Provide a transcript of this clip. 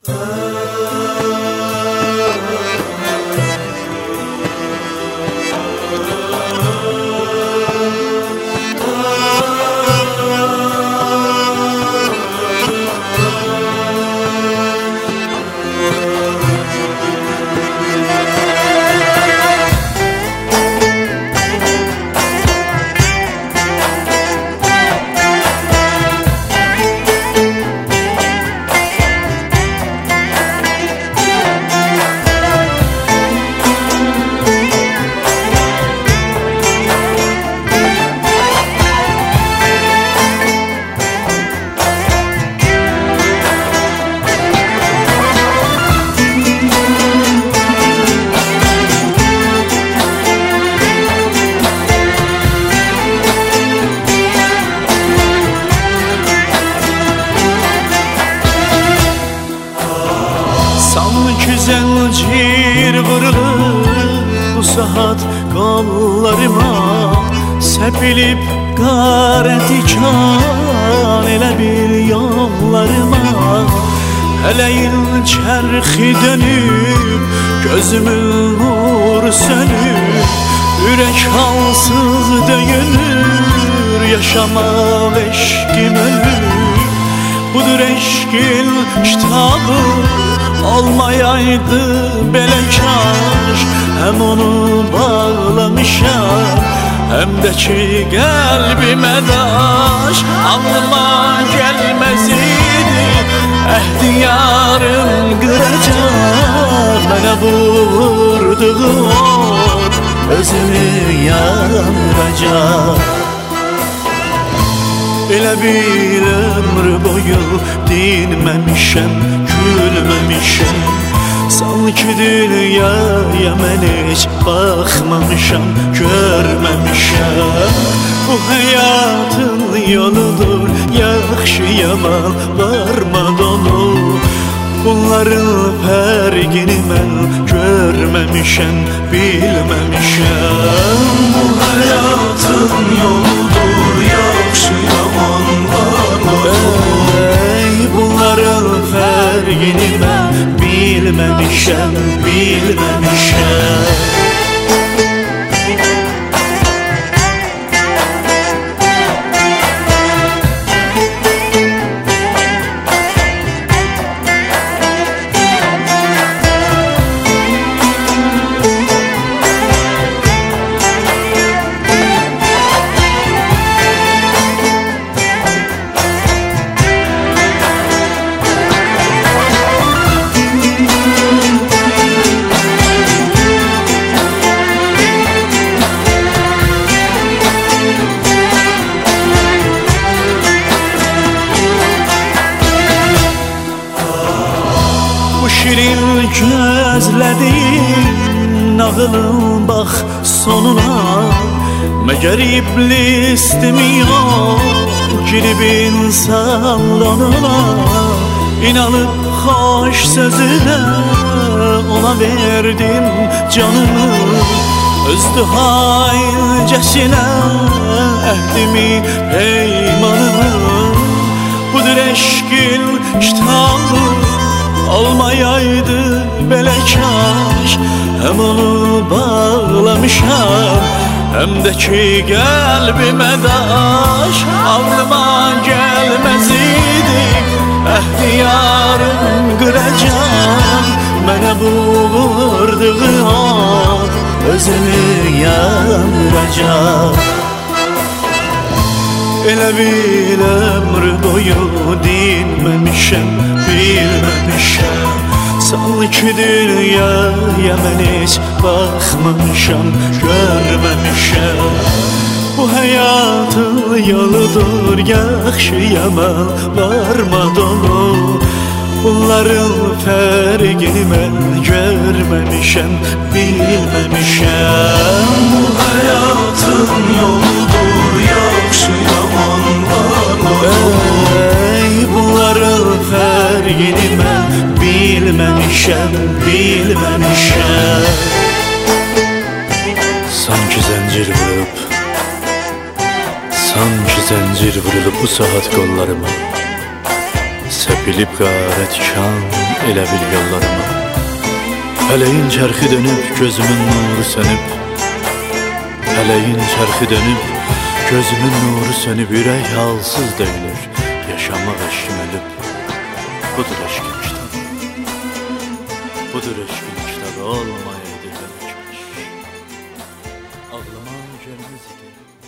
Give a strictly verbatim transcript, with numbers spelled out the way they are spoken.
Zəncir vurulur bu saat qollarıma, səpilib qar tikan elə bir yollarıma. Ələyin çərxi dönüb, gözümün nur sönüb, ürək halsız döyünür, yaşamaq eşkim ölür. Budur eşkin kitabı, olmayaydı belə kaş. Həm onu bağlamışam, həm də ki qəlbimə daş. Ağlıma gəlməz idi, əhdi yarım qıracaq. Mənə vurduğu od özünü yandıracaq. Elə bir ömür boyu dinməmişəm, gülməmişəm. Sanki dünyaya mən heç baxmamışam, görməmişəm. Bu həyatın yoludur, yaxşı yaman varmad onu. Bunların fərqini mən görməmişəm, bilməmişəm. Bu həyatın yoludur, yaxşı yaman varmad onu. Bunların fərqini mən bilməmişəm, bilməmişəm. Şirin gözlədim nağılın bax sonuna. Məgər iblisdimi yox, girib insan lonuna. İnanıb xoş sözünə ona verdim canımı. Özdü hailcəsinə əhdimi, peymanımı. Budur eşkin kitabı, olmayaydı belə kaş. Həm onu bağlamışam, həm də ki qəlbimə daş. Ağlıma gəlməz idi, əhdi yarım qıracaq. Mənə bu vurduğu od özünü yandıracaq. Elə bir ömür boyu dinməmişəm, bilməmişəm. Sanki dünyaya mən heç baxmamışam, görməmişəm. Bu həyatın yoludur, yaxşı yaman varmad onu. Bunların fərqini mən görməmişəm, bilməmişəm. Bu həyatın yoludur, yaxşı yaman varmad onu. Bunların fərqini mən bilməmişəm, bilməmişəm. Sanki zəncir vurub, sanki zəncir vurulub bu saat qollarıma. Səpilib qara tikan elə bil yollarıma. Fələyin çərxi dönüb, gözümün nuru sönüb. Fələyin çərxi dönüb, gözümün nuru sönüb. Ürək halsız döyünür, yaşamaq eşkim ölüb. Budur eşkin kitabı, budur eşkin kitabı, olmayaydı deməkmiş. Ağlama gəlməz idi.